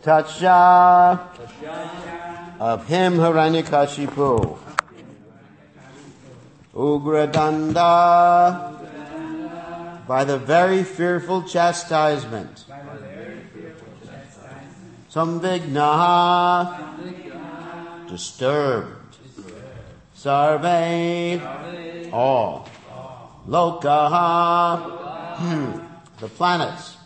Tatsha of him Hiranyakashipu. Ugradanda by the very fearful chastisement. Samvignaha disturbed. Sarve all. Lokaha the planets.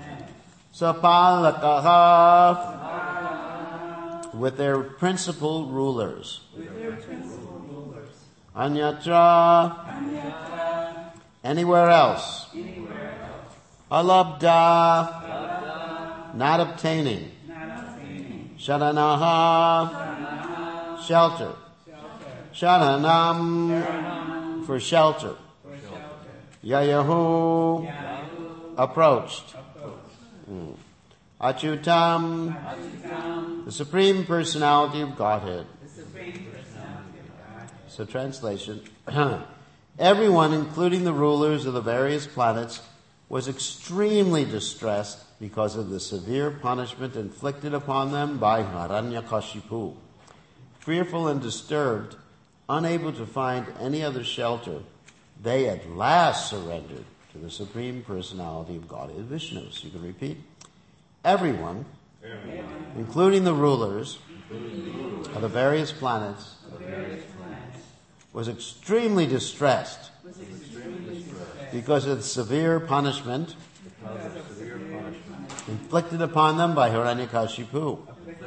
Sapalakaha with their principal rulers. Anyatra anywhere else. Alabda not obtaining. Sharanaha shelter. Sharanam for shelter. Yayahu approached. Achutam the Supreme Personality of Godhead. So translation, everyone, including the rulers of the various planets, was extremely distressed because of the severe punishment inflicted upon them by Hiranyakashipu. Fearful and disturbed, unable to find any other shelter, they at last surrendered to the Supreme Personality of Godhead Vishnu. So you can repeat. Everyone, including the rulers of the various planets, was extremely distressed because of the severe punishment inflicted upon them by Hiranyakashipu.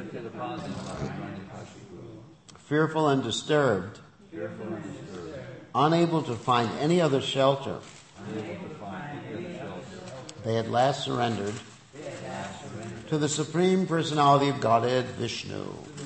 Fearful and disturbed, unable to find any other shelter, they at last surrendered to the Supreme Personality of Godhead, Vishnu.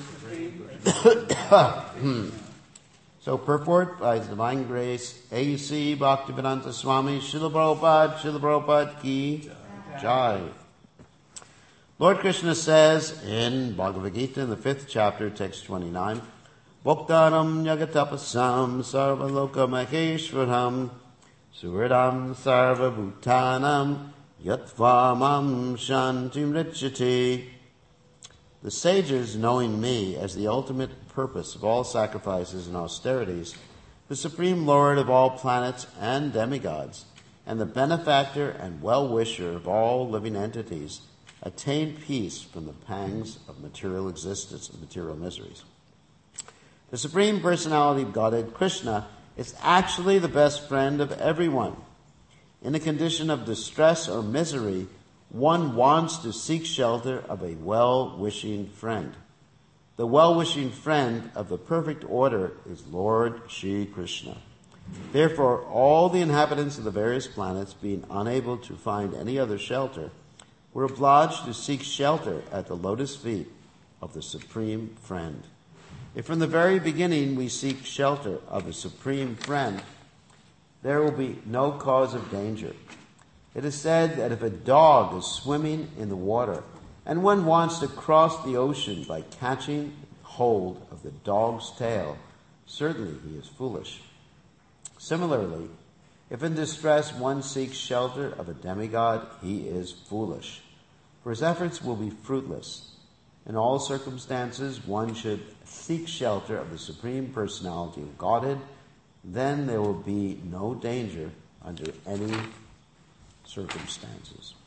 So purport by His Divine Grace, A.U.C. Bhaktivedanta Swami, Srila Prabhupada ki Jai. Lord Krishna says in Bhagavad Gita in the 5th chapter, text 29, Bhoktaram Yagatapasam Sarvaloka Maheshwaram Suridam Sarvabhutanam Yatvamam Shantim Richati. The sages, knowing me as the ultimate purpose of all sacrifices and austerities, the Supreme Lord of all planets and demigods, and the benefactor and well-wisher of all living entities, attain peace from the pangs of material existence and material miseries. The Supreme Personality of Godhead, Krishna, is actually the best friend of everyone. In a condition of distress or misery, one wants to seek shelter of a well-wishing friend. The well-wishing friend of the perfect order is Lord Shri Krishna. Therefore, all the inhabitants of the various planets, being unable to find any other shelter, were obliged to seek shelter at the lotus feet of the Supreme Friend. If from the very beginning we seek shelter of the Supreme Friend, there will be no cause of danger. It is said that if a dog is swimming in the water and one wants to cross the ocean by catching hold of the dog's tail, certainly he is foolish. Similarly, if in distress one seeks shelter of a demigod, he is foolish, for his efforts will be fruitless. In all circumstances, one should seek shelter of the Supreme Personality of Godhead. Then there will be no danger under any circumstances.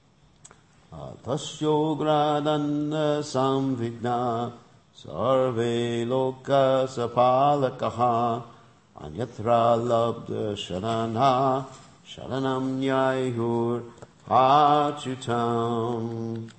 Tasyogradanna samvigna sarve loka sapalakaha anyatra labda sharana sharanam yayur achutam.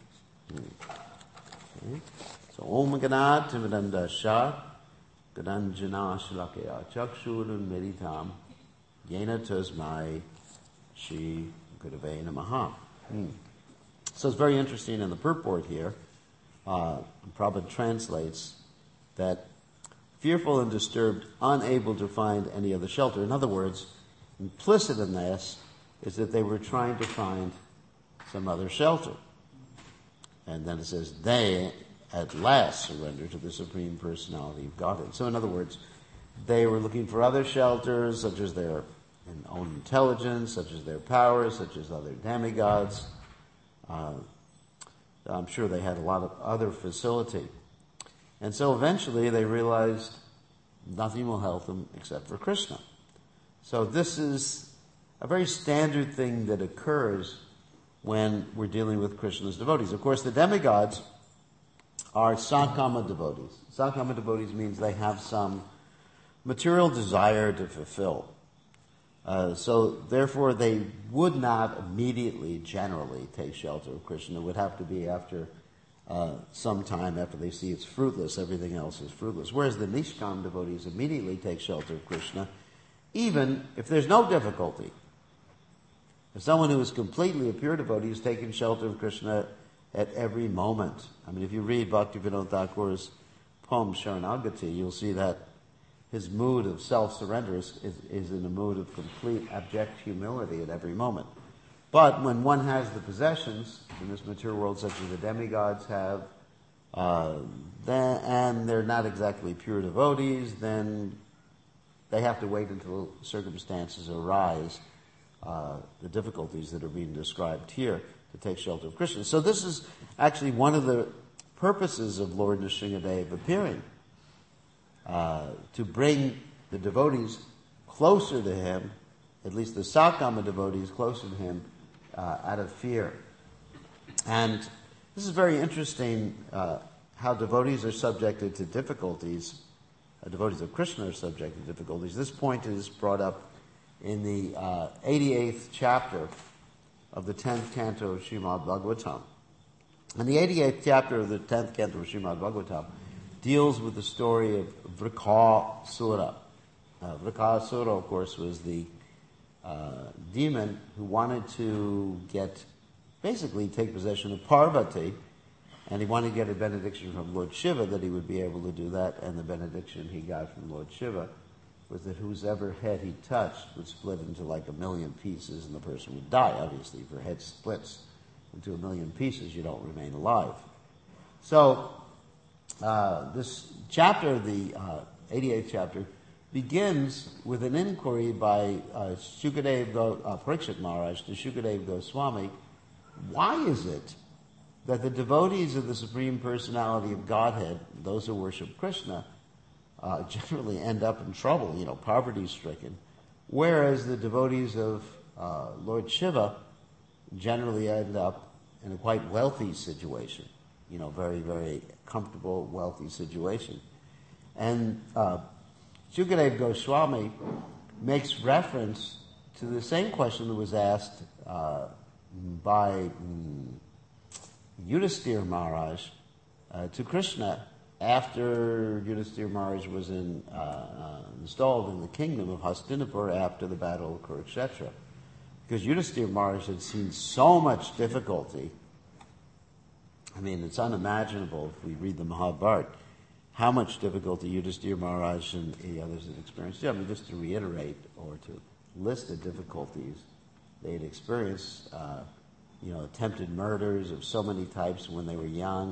So Om Ganat Tividanda Shah Gadanjana Shalakaya Chakshurun Meditam Yena Tasmai Shri Gurave Namaha. So it's very interesting in the purport here. Prabhupada translates that fearful and disturbed, unable to find any other shelter. In other words, implicit in this is that they were trying to find some other shelter. And then it says, they at last surrender to the Supreme Personality of Godhead. So in other words, they were looking for other shelters, such as their own intelligence, such as their powers, such as other demigods. I'm sure they had a lot of other facility. And so eventually they realized nothing will help them except for Krishna. So this is a very standard thing that occurs when we're dealing with Krishna's devotees. Of course, the demigods are Sakama devotees. Sakama devotees means they have some material desire to fulfill. So therefore they would not immediately, generally, take shelter of Krishna. It would have to be after some time, after they see it's fruitless, everything else is fruitless. Whereas the Nishkam devotees immediately take shelter of Krishna, even if there's no difficulty. If someone who is completely a pure devotee is taking shelter of Krishna at every moment. I mean, if you read Bhaktivinoda Thakur's poem Sharanagati, you'll see that his mood of self-surrender is in a mood of complete abject humility at every moment. But when one has the possessions in this material world, such as the demigods have, and they're not exactly pure devotees, then they have to wait until circumstances arise, the difficulties that are being described here, to take shelter of Krishna. So this is actually one of the purposes of Lord Nrsimhadev appearing, to bring the devotees closer to him, at least the Sakama devotees closer to him, out of fear. And this is very interesting, how devotees are subjected to difficulties. Devotees of Krishna are subjected to difficulties. This point is brought up in the 88th chapter of the 10th canto of Srimad Bhagavatam. And the 88th chapter of the 10th canto of Srimad Bhagavatam deals with the story of Vrikasura. Vrikasura, of course, was the demon who wanted to basically take possession of Parvati, and he wanted to get a benediction from Lord Shiva that he would be able to do that, and the benediction he got from Lord Shiva was that whosever head he touched would split into like 1,000,000 pieces, and the person would die. Obviously, if your head splits into 1,000,000 pieces, you don't remain alive. So, this chapter, the 88th chapter, begins with an inquiry by Parikshit Maharaj to Shukadev Goswami. Why is it that the devotees of the Supreme Personality of Godhead, those who worship Krishna, generally end up in trouble, poverty-stricken, whereas the devotees of Lord Shiva generally end up in a quite wealthy situation, very, very comfortable, wealthy situation. And Shukadev Goswami makes reference to the same question that was asked by Yudhisthira Maharaj to Krishna after Yudhisthira Maharaj was installed in the kingdom of Hastinapur after the battle of Kurukshetra. Because Yudhisthira Maharaj had seen so much difficulty. I mean, it's unimaginable if we read the Mahabharata, how much difficulty Yudhisthira Maharaj and the others had experienced. I mean, just to reiterate or to list the difficulties they had experienced, attempted murders of so many types when they were young,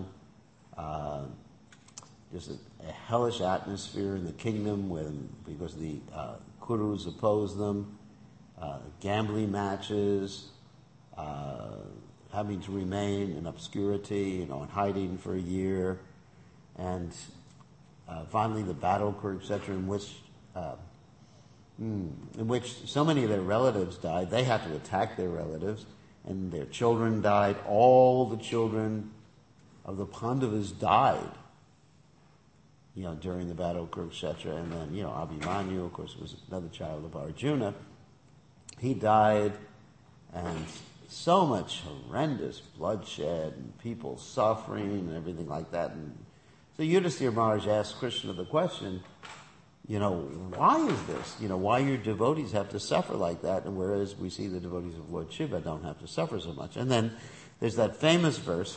just a hellish atmosphere in the kingdom because the Kurus opposed them, gambling matches, having to remain in obscurity, in hiding for a year, and finally the battle of Kurukshetra, in which so many of their relatives died. They had to attack their relatives, and their children died. All the children of the Pandavas died, during the battle of Kurukshetra. And then, Abhimanyu, of course, was another child of Arjuna. He died, and so much horrendous bloodshed and people suffering and everything like that. And so Yudhisthira Maharaj asked Krishna the question, why is this? Why your devotees have to suffer like that, and whereas we see the devotees of Lord Shiva don't have to suffer so much. And then there's that famous verse,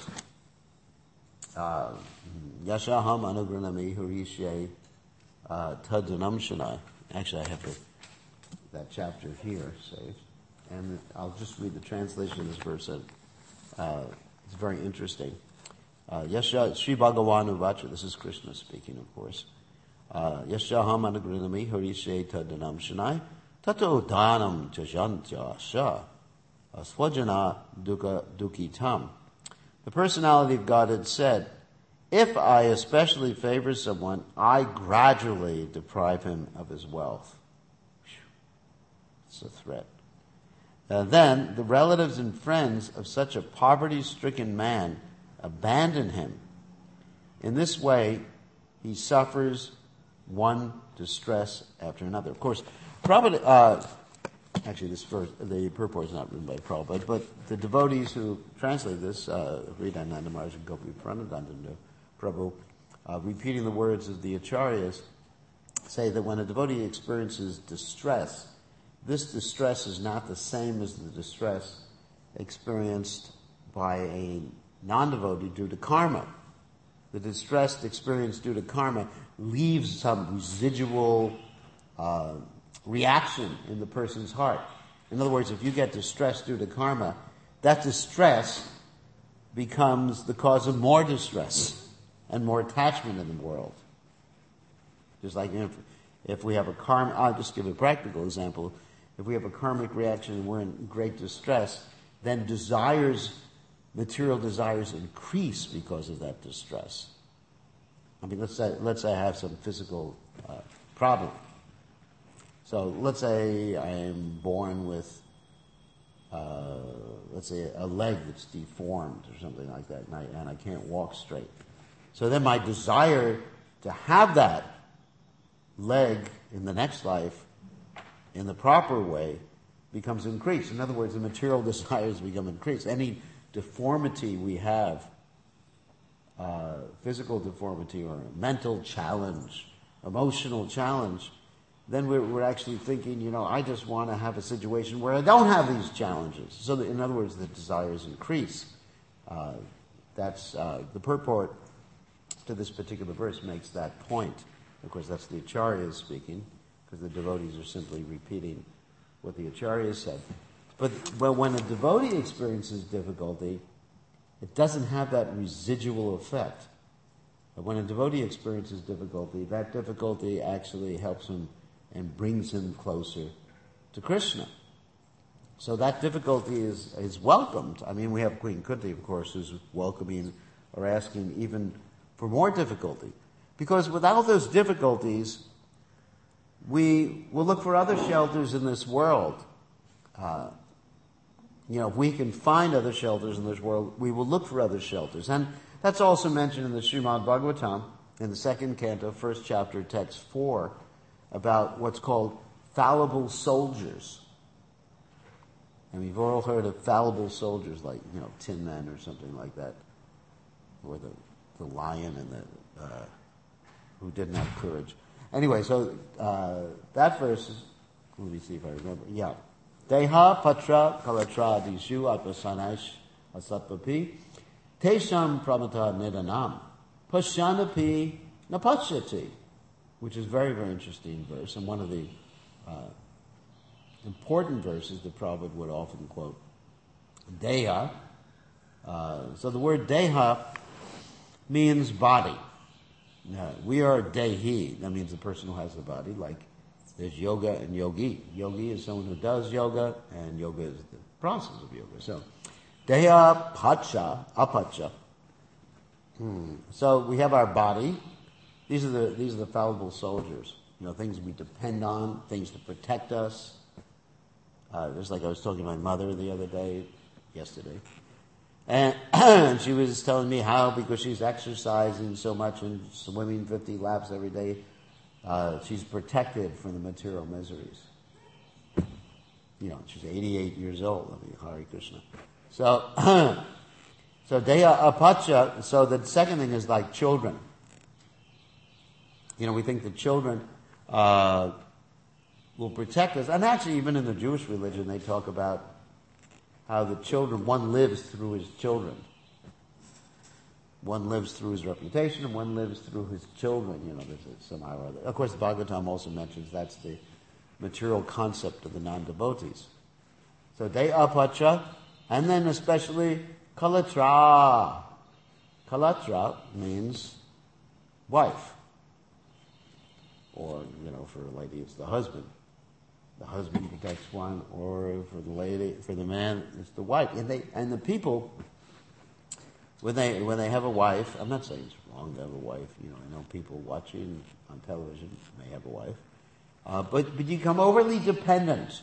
Yashaham Anugranami Harishe Tadunam Shanai. Actually, I have that chapter here saved. And I'll just read the translation of this verse. It's very interesting. Sri Bhagavan Uvacha, this is Krishna speaking, of course. Yashaham Anugranami Harishe Tadunam Shanai Tato Dhanam Jajantya Sha Swajana Dukitam The personality of God had said, if I especially favor someone, I gradually deprive him of his wealth. It's a threat. Then the relatives and friends of such a poverty-stricken man abandon him. In this way, he suffers one distress after another. Of course, actually this verse, the purport is not written by Prabhupada, but the devotees who translate this, Hridayananda Maharaj and Gopi Pranadhananda Prabhu, repeating the words of the Acharyas, say that when a devotee experiences distress, this distress is not the same as the distress experienced by a non-devotee due to karma. The distress experienced due to karma leaves some residual reaction in the person's heart. In other words, if you get distressed due to karma, that distress becomes the cause of more distress and more attachment in the world. Just like if we have a karma, I'll just give a practical example. If we have a karmic reaction and we're in great distress, then material desires increase because of that distress. I mean, let's say I have some physical problem. So let's say I am born with, let's say, a leg that's deformed or something like that, and I can't walk straight. So then my desire to have that leg in the next life in the proper way becomes increased. In other words, the material desires become increased. Any deformity we have, physical deformity or mental challenge, emotional challenge, then we're actually thinking, I just want to have a situation where I don't have these challenges. So in other words, the desires increase. That's the purport to this particular verse makes that point. Of course, that's the Acharyas speaking, because the devotees are simply repeating what the Acharyas said. But when a devotee experiences difficulty, it doesn't have that residual effect. But when a devotee experiences difficulty, that difficulty actually helps him and brings him closer to Krishna. So that difficulty is welcomed. I mean, we have Queen Kunti, of course, who's welcoming or asking even for more difficulty. Because without those difficulties, we will look for other shelters in this world. If we can find other shelters in this world, we will look for other shelters. And that's also mentioned in the Srimad Bhagavatam, in the second canto, first chapter, text 4, about what's called fallible soldiers. And we've all heard of fallible soldiers, like, Tin Men or something like that, or the lion and the who didn't have courage. Anyway, so that verse is, let me see if I remember. Yeah. Deha patra kalatra dishu atmasanash asatpapi tesham pramata nidanam pasyanapi napachyati, which is very, very interesting verse, and one of the important verses that Prabhupada would often quote. Deha. So the word deha means body. Now, we are dehi. That means the person who has a body. Like there's yoga and yogi. Yogi is someone who does yoga, and yoga is the process of yoga. So deha pacha apacha. So we have our body. These are the fallible soldiers. Things we depend on, things to protect us. Just like I was talking to my mother the other day, yesterday. And she was telling me how, because she's exercising so much and swimming 50 laps every day, she's protected from the material miseries. She's 88 years old. I mean, Hare Krishna. So, Deha Apacha, so the second thing is like children. We think that children will protect us. And actually, even in the Jewish religion, they talk about how the children, one lives through his children. One lives through his reputation, and one lives through his children, somehow or other. Of course, the Bhagavatam also mentions that's the material concept of the non-devotees. So, Deha Apacha, and then especially Kalatra. Kalatra means wife. Or, for a lady, it's the husband. The husband protects one, or for the lady, for the man, it's the wife. And the people when they have a wife, I'm not saying it's wrong to have a wife. I know people watching on television may have a wife, but you become overly dependent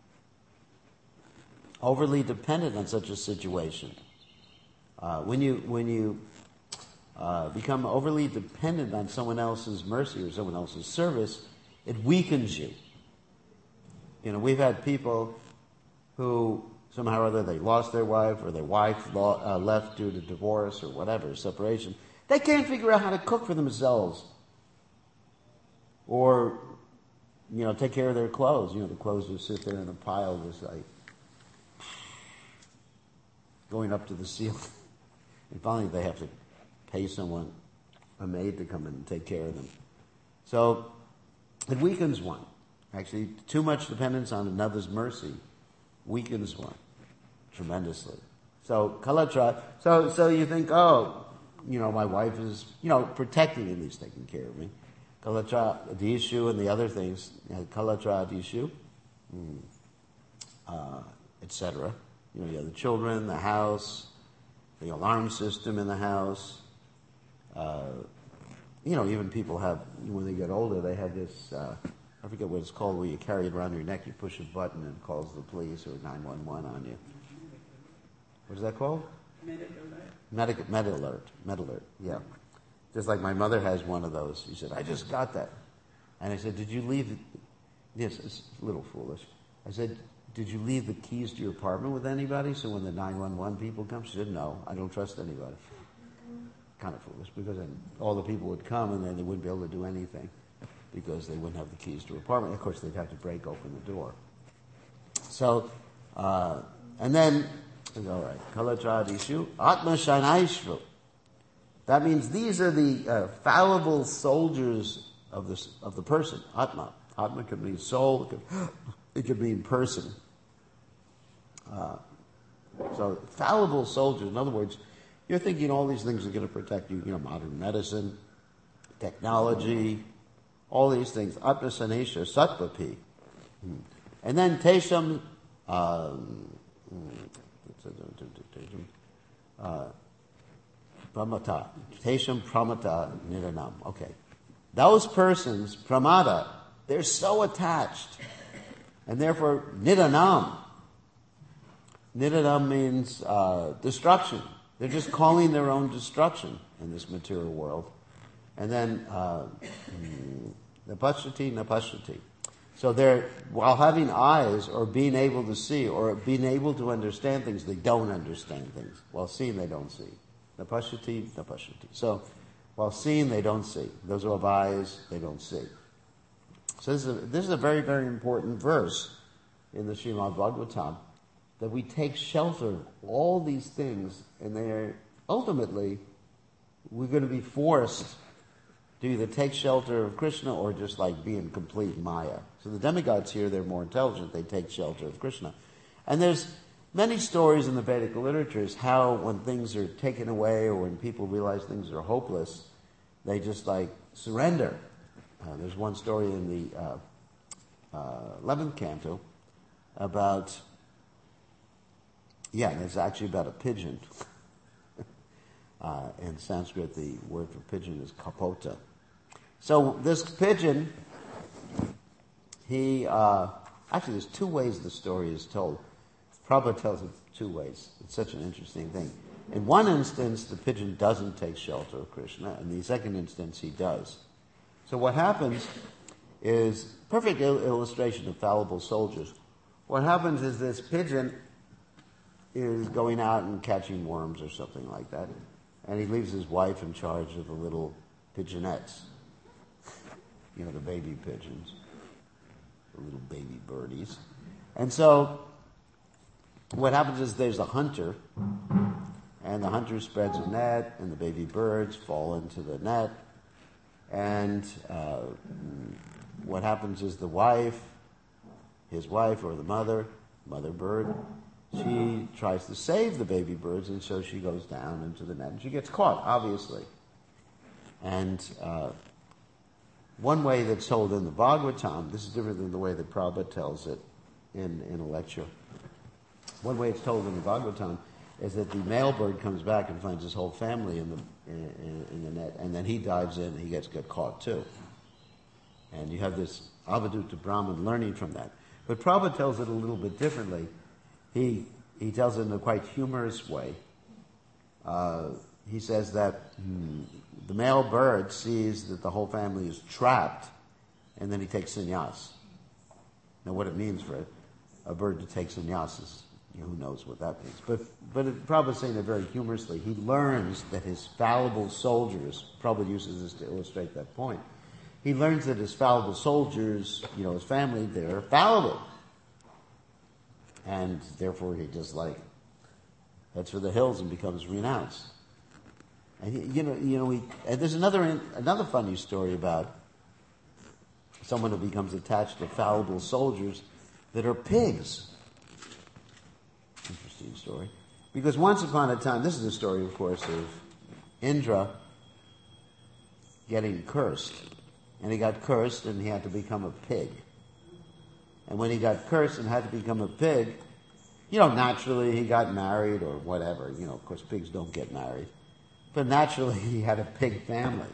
on such a situation. When you become overly dependent on someone else's mercy or someone else's service, it weakens you. We've had people who somehow or other they lost their wife, or their wife left due to divorce or whatever, separation. They can't figure out how to cook for themselves, or take care of their clothes. The clothes just sit there in a pile, just like going up to the ceiling. And finally, they have to pay someone, a maid, to come in and take care of them. So it weakens one. Actually, too much dependence on another's mercy weakens one tremendously. So kalatra. So you think, my wife is, protecting, at least taking care of me. Kalatra adishu and the other things. Kalatra adishu, etc. You have the children, the house, the alarm system in the house. Even people have, when they get older, they have this, I forget what it's called, where you carry it around your neck, you push a button and it calls the police or 911 on you. What is that called? Med alert, yeah. Just like my mother has one of those. She said, I just got that. And I said, did you leave it? Yes, it's a little foolish. I said, did you leave the keys to your apartment with anybody so when the 911 people come? She said, no, I don't trust anybody. Kind of foolish, because then all the people would come and then they wouldn't be able to do anything because they wouldn't have the keys to her apartment. Of course, they'd have to break open the door. So, and then, all right, kalatra adishu, atma shanaishvu. That means these are the fallible soldiers of the person. Atma. Atma could mean soul. It could mean person. So fallible soldiers. In other words, you're thinking all these things are going to protect you. Modern medicine, technology, all these things. Atma sanesha satvapi. And then tesham. Pramata. Tesham pramata nidanam. Okay. Those persons, pramada, they're so attached. And therefore, nidanam. Nidanam means destruction. They're just calling their own destruction in this material world. And then, napashati. So they're, while having eyes or being able to see or being able to understand things, they don't understand things. While seeing, they don't see. Napashati. So, while seeing, they don't see. Those who have eyes, they don't see. So this is a very, very important verse in the Srimad Bhagavatam, that we take shelter of all these things, and they're ultimately, we're going to be forced to either take shelter of Krishna or just like be in complete Maya. So the demigods here, they're more intelligent, they take shelter of Krishna. And there's many stories in the Vedic literatures how when things are taken away or when people realize things are hopeless, they just like surrender. There's one story in the 11th canto about, it's actually about a pigeon. In Sanskrit, the word for pigeon is kapota. So this pigeon, actually there's two ways the story is told. Prabhupada tells it two ways. It's such an interesting thing. In one instance, the pigeon doesn't take shelter of Krishna. In the second instance, he does. So what happens is, perfect illustration of fallible soldiers. What happens is this pigeon is going out and catching worms or something like that, and he leaves his wife in charge of the little pigeonettes. The baby pigeons, the little baby birdies. And so what happens is there's a hunter, and the hunter spreads a net, and the baby birds fall into the net. And what happens is his wife or the mother bird, she tries to save the baby birds, and so she goes down into the net, and she gets caught, obviously. And one way that's told in the Bhagavatam, this is different than the way that Prabhupada tells it in a lecture. One way it's told in the Bhagavatam is that the male bird comes back and finds his whole family in the net, and then he dives in and he gets caught too. And you have this Avadutta Brahman learning from that. But Prabhupada tells it a little bit differently. He tells it in a quite humorous way. He says that the male bird sees that the whole family is trapped, and then he takes sannyas. Now, what it means for a bird to take sannyas is, who knows what that means. But Prabhupada's saying it very humorously. He learns that his fallible soldiers, Prabhupada uses this to illustrate that point, he learns that his fallible soldiers, his family, they're fallible. And therefore he just heads for the hills and becomes renounced. And and there's another funny story about someone who becomes attached to fallible soldiers that are pigs. Interesting story. Because once upon a time, this is the story, of course, of Indra getting cursed. And he got cursed and he had to become a pig. And when he got cursed and had to become a pig, naturally he got married or whatever. Of course, pigs don't get married. But naturally he had a pig family.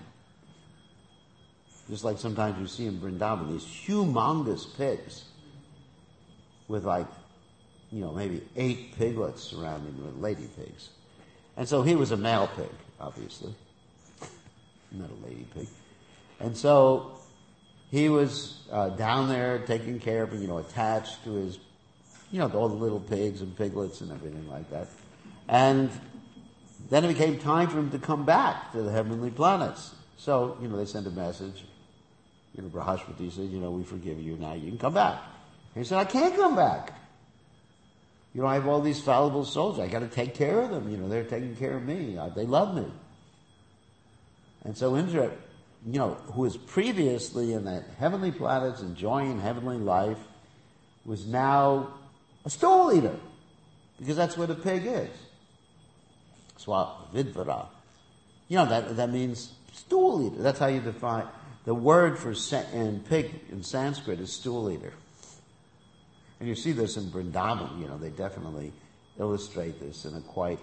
Just like sometimes you see in Vrindavan, these humongous pigs with maybe 8 piglets surrounding with lady pigs. And so he was a male pig, obviously. Not a lady pig. And so he was down there taking care of, attached to his, all the little pigs and piglets and everything like that. And then it became time for him to come back to the heavenly planets. So, they sent a message. Brahaspati said, we forgive you now, you can come back. And he said, I can't come back. I have all these fallible soldiers. I got to take care of them. They're taking care of me. They love me. And so Indra, who was previously in the heavenly planets enjoying heavenly life, was now a stool eater. Because that's what a pig is. Swavidvara. That means stool eater. That's how you define. The word for pig in Sanskrit is stool eater. And you see this in Vrindavan, they definitely illustrate this in a quite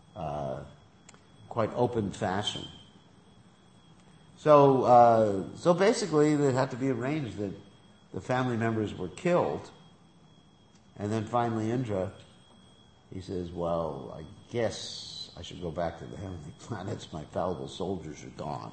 open fashion. So basically it had to be arranged that the family members were killed, and then finally Indra, he says, well, I guess I should go back to the heavenly planets. My fallible soldiers are gone.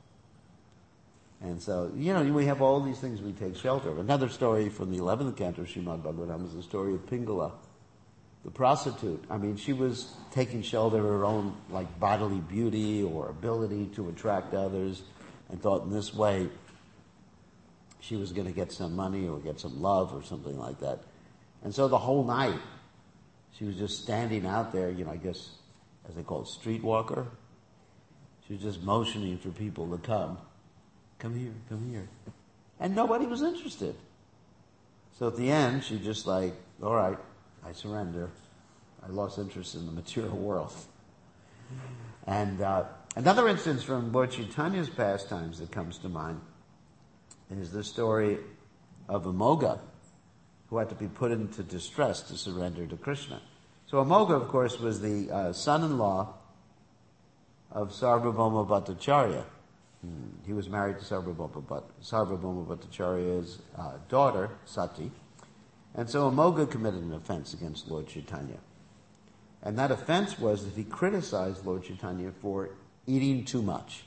And so, we have all these things we take shelter of. Another story from the 11th canto of Srimad Bhagavatam is the story of Pingala, the prostitute. She was taking shelter of her own, bodily beauty or ability to attract others, and thought in this way she was going to get some money or get some love or something like that. And so the whole night, she was just standing out there, I guess, as they call it, streetwalker. She was just motioning for people to come. Come here, come here. And nobody was interested. So at the end, she just all right, I surrender. I lost interest in the material world. And another instance from Lord Chaitanya's pastimes that comes to mind is the story of Amoga, who had to be put into distress to surrender to Krishna. So Amoga, of course, was the son-in-law of Sarvabhauma Bhattacharya. He was married to Sarvabhauma Bhattacharya's daughter, Sati. And so Amoga committed an offense against Lord Chaitanya. And that offense was that he criticized Lord Chaitanya for eating too much.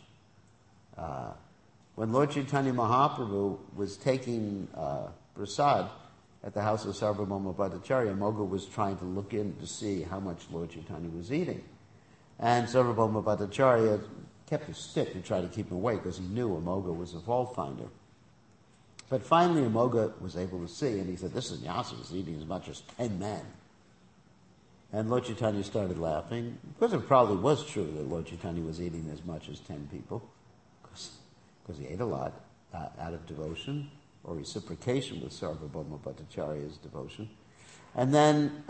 When Lord Chaitanya Mahaprabhu was taking prasad at the house of Sarvabhauma Bhattacharya, Amoga was trying to look in to see how much Lord Chaitanya was eating. And Sarvabhauma Bhattacharya kept a stick to try to keep him awake because he knew Amoga was a fault finder. But finally Amoga was able to see, and he said, this sannyasi is eating as much as 10 men. And Lord Chaitanya started laughing, because it probably was true that Lord Chaitanya was eating as much as 10 people, because he ate a lot out of devotion or reciprocation with Sarvabhauma Bhattacharya's devotion. And then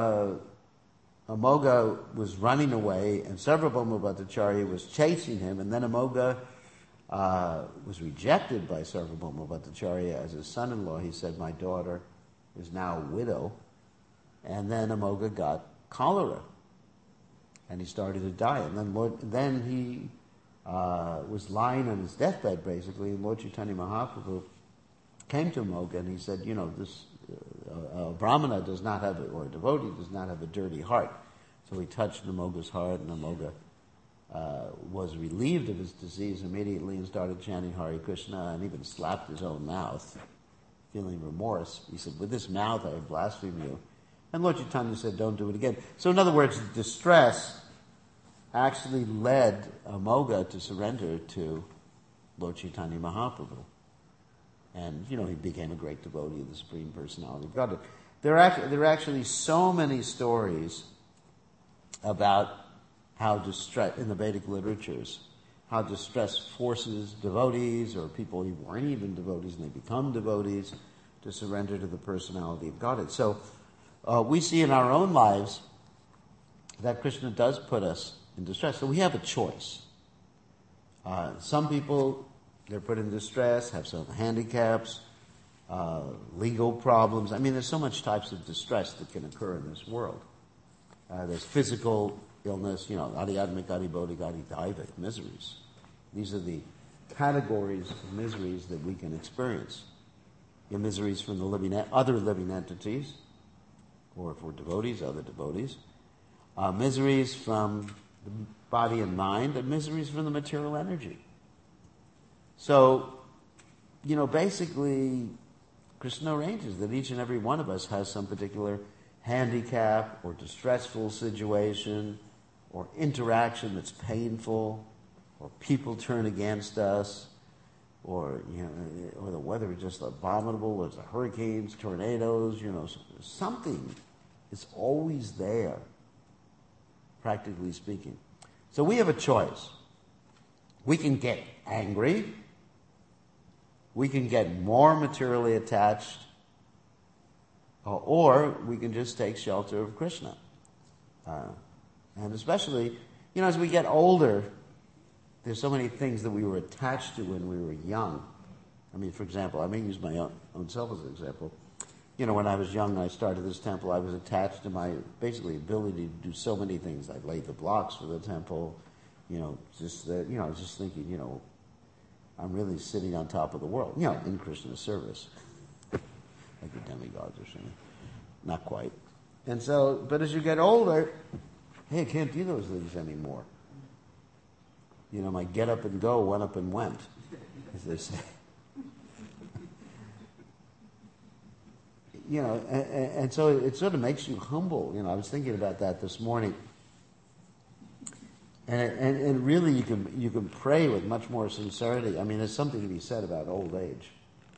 Amoga was running away, and Sarvabhauma Bhattacharya was chasing him, and then Amoga was rejected by Sarvabhauma Bhattacharya as his son-in-law. He said, my daughter is now a widow. And then Amoga got cholera. and he started to die. And then he was lying on his deathbed, basically, and Lord Chaitanya Mahaprabhu came to Amoga and he said, this Brahmana does not have, or a devotee does not have a dirty heart. So he touched Amoga's heart, and Amoga was relieved of his disease immediately and started chanting Hare Krishna, and even slapped his own mouth, feeling remorse. He said, with this mouth I have blasphemed you. And Lord Chaitanya said, don't do it again. So in other words, distress actually led Amoga to surrender to Lord Chaitanya Mahaprabhu. And, he became a great devotee of the Supreme Personality of Godhead. There are actually so many stories about how distress, in the Vedic literatures, how distress forces devotees, or people who weren't even devotees and they become devotees, to surrender to the personality of Godhead. So we see in our own lives that Krishna does put us in distress. So we have a choice. Some people, they're put in distress, have some handicaps, legal problems. I mean, there's so much types of distress that can occur in this world. There's physical illness, adhyatmik, adhibodhik, adhidaivik, miseries. These are the categories of miseries that we can experience. Your miseries from the other living entities, or for devotees, other devotees. Miseries from the body and mind, and miseries from the material energy. So, basically, Krishna arranges that each and every one of us has some particular handicap or distressful situation or interaction that's painful, or people turn against us, or the weather is just abominable, there's the hurricanes, tornadoes, something is always there, practically speaking. So we have a choice. We can get angry, we can get more materially attached, or we can just take shelter of Krishna. And especially, as we get older, there's so many things that we were attached to when we were young. I mean, for example, I may use my own self as an example. When I was young and I started this temple, I was attached to my, basically, ability to do so many things. I laid the blocks for the temple, I was just thinking, I'm really sitting on top of the world, in Krishna's service. Like the demigods or something. Not quite. And so, but as you get older, hey, I can't do those things anymore. My get up and go went up and went, as they say. And so it sort of makes you humble. I was thinking about that this morning. And really you can pray with much more sincerity. I mean, there's something to be said about old age.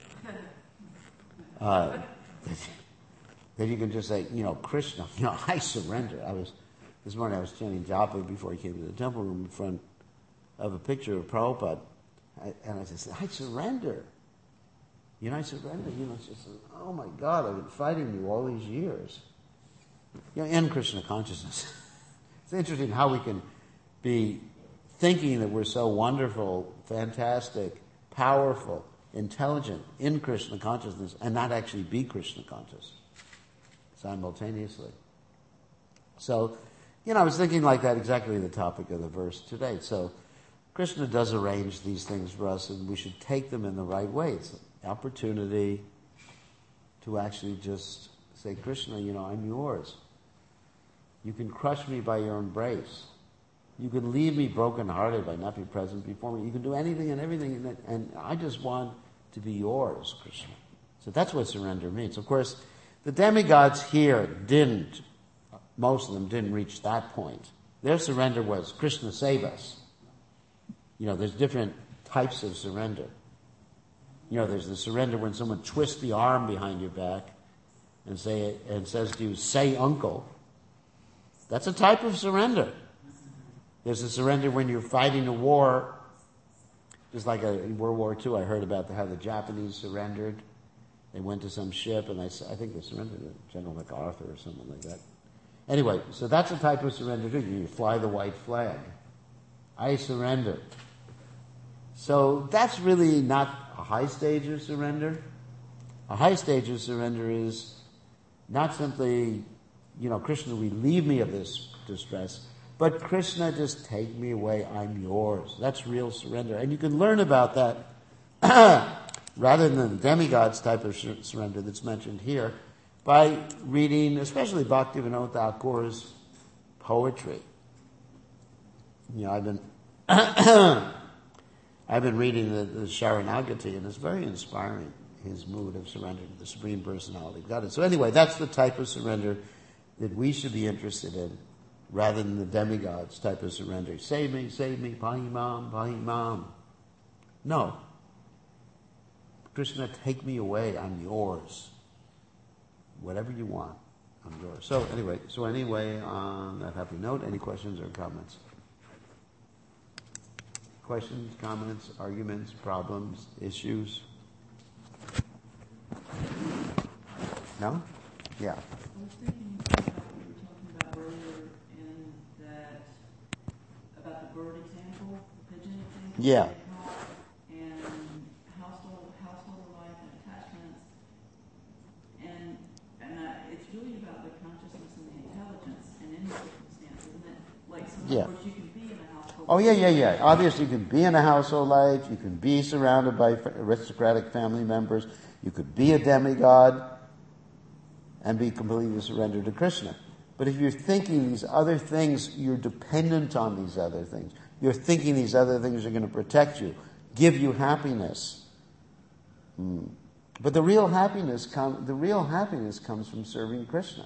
That you can just say, Krishna, I surrender. This morning I was chanting japa before I came to the temple room in front of a picture of Prabhupada. And I said, I surrender. I surrender. It's just, oh my God, I've been fighting you all these years. In Krishna consciousness. It's interesting how we can be thinking that we're so wonderful, fantastic, powerful, intelligent in Krishna consciousness and not actually be Krishna conscious simultaneously. So, I was thinking like that, exactly the topic of the verse today. So, Krishna does arrange these things for us, and we should take them in the right way. It's an opportunity to actually just say, Krishna, I'm yours. You can crush me by your embrace. You can leave me brokenhearted by not being present before me. You can do anything and everything, and I just want to be yours, Krishna. So that's what surrender means. Of course, the demigods here most of them didn't reach that point. Their surrender was, Krishna, save us. There's different types of surrender. There's the surrender when someone twists the arm behind your back and says to you, say uncle. That's a type of surrender. There's a surrender when you're fighting a war, just like in World War II, I heard about how the Japanese surrendered. They went to some ship, and I think they surrendered to General MacArthur or something like that. Anyway, so that's a type of surrender too. You fly the white flag. I surrender. So that's really not a high stage of surrender. A high stage of surrender is not simply, Krishna, relieve me of this distress, But Krishna, just take me away, I'm yours. That's real surrender. And you can learn about that rather than the demigods type of surrender that's mentioned here by reading, especially Bhaktivinoda Thakur's poetry. I've been I've been reading the Sharanagati, and it's very inspiring, his mood of surrender to the Supreme Personality of Godhead. So anyway, that's the type of surrender that we should be interested in, rather than the demigods type of surrender. Save me, Pahimam, Pahimam. No. Krishna, take me away, I'm yours. Whatever you want, I'm yours. So anyway, on that happy note, any questions or comments? Questions, comments, arguments, problems, issues? No? Yeah. I was thinking about what you were talking about earlier about the bird example, the pigeon example. Yeah. And household life and attachments. And it's really about the consciousness and the intelligence in any circumstance, isn't it? Like, so in other words, you can be in a household. Oh, yeah. Obviously, you can be in a household life. You can be surrounded by aristocratic family members. You could be a demigod and be completely surrendered to Krishna. But if you're thinking these other things, you're dependent on these other things. You're thinking these other things are going to protect you, give you happiness. But the real happiness comes from serving Krishna.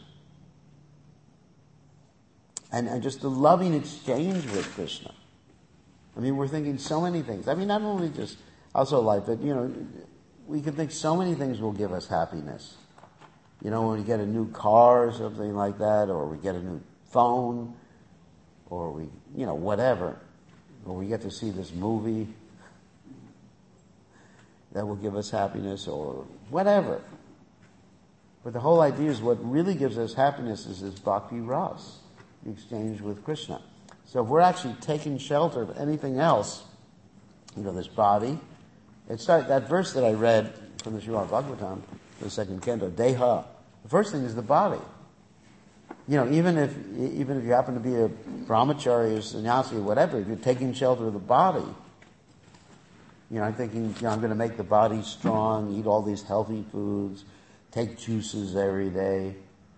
And just the loving exchange with Krishna. I mean, we're thinking so many things. I mean, not only just household life, but, we can think so many things will give us happiness. When we get a new car or something like that, or we get a new phone, or we, whatever, or we get to see this movie that will give us happiness, or whatever. But the whole idea is what really gives us happiness is this bhakti ras, the exchange with Krishna. So if we're actually taking shelter of anything else, this body, that verse that I read from the Srimad Bhagavatam, the second canto, Deha, the first thing is the body. Even if you happen to be a brahmachari or sannyasi or whatever, if you're taking shelter of the body, I'm thinking, I'm going to make the body strong, eat all these healthy foods, take juices every day.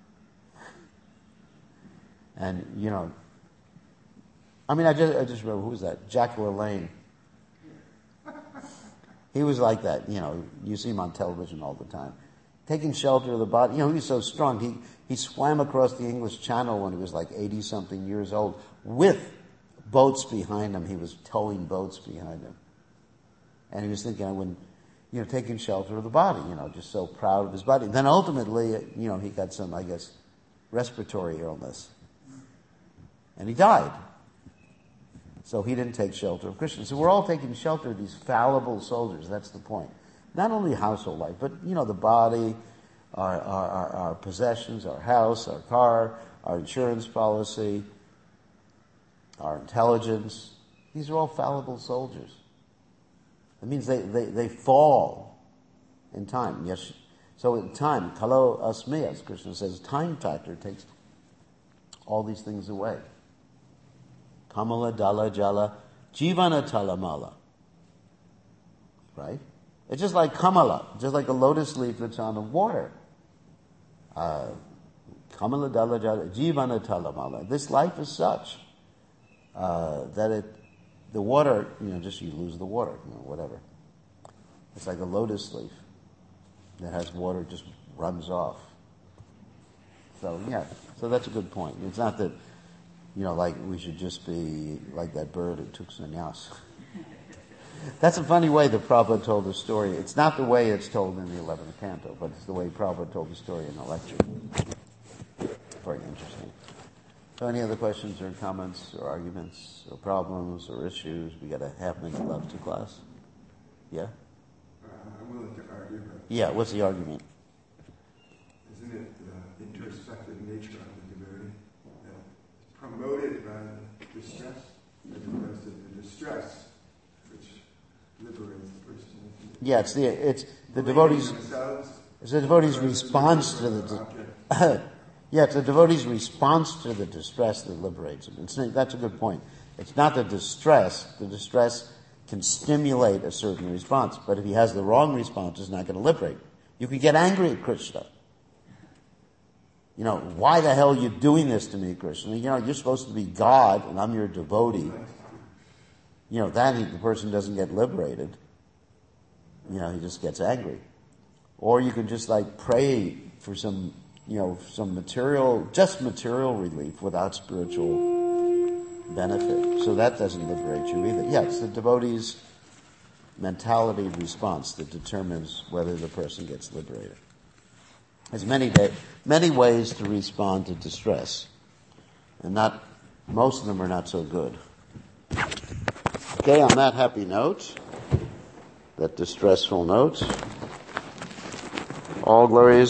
And, I just remember, who was that? Jack LaLanne. He was like that, you see him on television all the time. Taking shelter of the body. He was so strong. He swam across the English Channel when he was like 80-something years old with boats behind him. He was towing boats behind him. And he was thinking, taking shelter of the body, just so proud of his body. Then ultimately, he got some, respiratory illness. And he died. So he didn't take shelter of Krishna. So we're all taking shelter of these fallible soldiers. That's the point. Not only household life, but, the body, our possessions, our house, our car, our insurance policy, our intelligence. These are all fallible soldiers. It means they fall in time. Yes. So in time, kalo asmi, as Krishna says, time factor takes all these things away. Kamala dala jala jivana talamala. Right? It's just like kamala, just like a lotus leaf that's on the water. Kamala dala jala jivana talamala. This life is such that the water, just you lose the water, whatever. It's like a lotus leaf that has water, just runs off. So that's a good point. It's not that, like we should just be like that bird who took sannyas. That's a funny way that Prabhupada told the story. It's not the way it's told in the 11th canto, but it's the way Prabhupada told the story in the lecture. Very interesting. So any other questions or comments or arguments or problems or issues? We got a half minute left to class. Yeah? I'm willing to argue. Yeah, what's the argument? Isn't it the introspective nature of the devotee that's promoted by the distress as opposed to the distress which liberates the person? Yeah, it's the devotee's response to the Yeah, it's the devotee's response to the distress that liberates him. That's a good point. It's not the distress. The distress can stimulate a certain response, but if he has the wrong response, it's not going to liberate. You can get angry at Krishna. Why the hell are you doing this to me, Krishna? You're supposed to be God, and I'm your devotee. The person doesn't get liberated. He just gets angry. Or you can just pray for some material relief without spiritual benefit. So that doesn't liberate you either. Yeah, it's the devotee's mentality response that determines whether the person gets liberated. There's many ways to respond to distress, and most of them are not so good. Okay, on that happy note, that distressful note, all glories